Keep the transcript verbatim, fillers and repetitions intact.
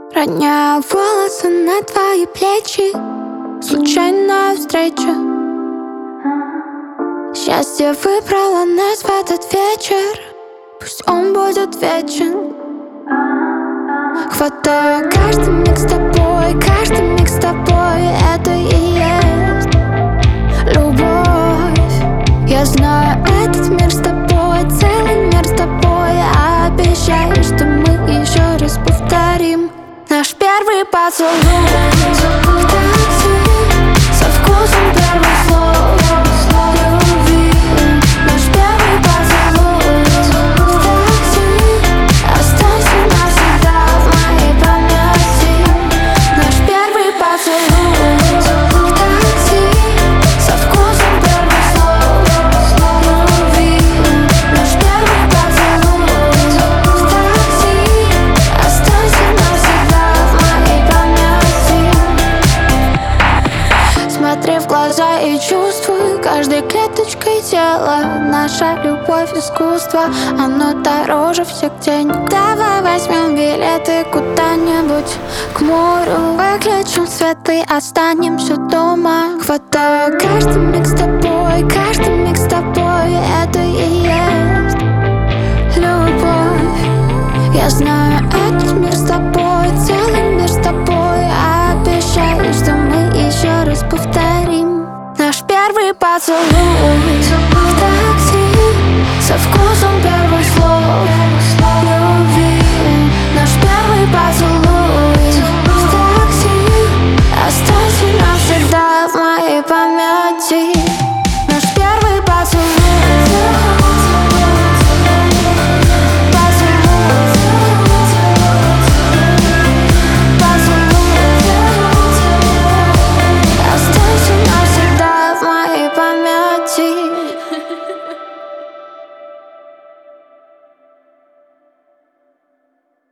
Роняю волосы на твои плечи, случайная встреча. Счастье выбрало нас в этот вечер, пусть он будет вечен. Хватаю каждый миг с тобой, каждый миг с тобой. Это и есть любовь. Я знаю этот мир с тобой, целый мир с тобой. Я обещаю, что мы еще раз повторим наш первый поцелуй в такси, со вкусом первых слов любви. Наш первый поцелуй в такси, останься навсегда в моей памяти. Наш первый поцелуй в такси, со вкусом первых слов любви. Наш первый поцелуй в такси, останься навсегда в моей памяти. Смотри в глаза и чувствуй каждой клеточкой тела. Наша любовь искусство, оно дороже всех денег. Давай возьмем билеты куда-нибудь к морю, выключим свет и останемся дома. Хватаю каждый миг с тобой, каждый миг с тобой. Это и есть любовь. Я знаю этот мир с тобой, целый мир с тобой. Обещаю, что мы еще раз повторим наш первый поцелуй в такси, со вкусом